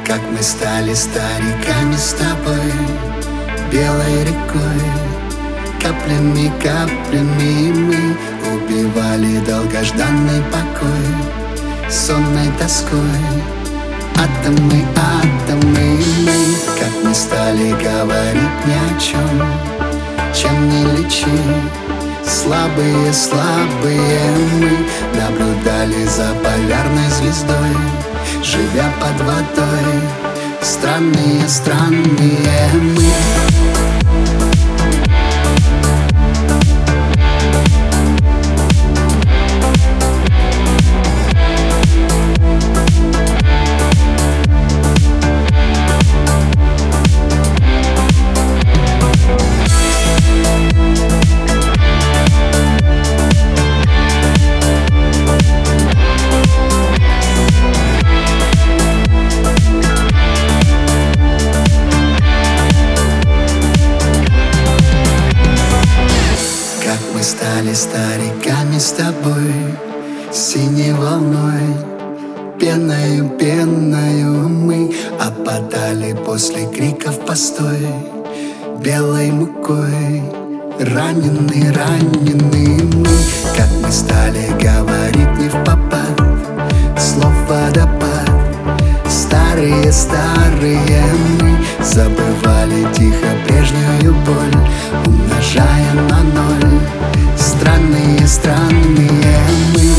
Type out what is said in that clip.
Как мы стали стариками с тобой, белой рекой, каплями, каплями мы убивали долгожданный покой сонной тоской. Атомы, атомы мы, как мы стали говорить ни о чем, чем не лечи. Слабые, слабые мы наблюдали за полярной звездой, живя под водой. Странные, странные мы. Мы стали стариками с тобой, синей волной, пеною, пеною мы опадали после криков постой, белой мукой, ранены, ранены мы. Как мы стали говорить не впопад, слов водопад. Старые, старые мы забывали тихо прежнюю боль, умножая на ноль. Странные, странные мы.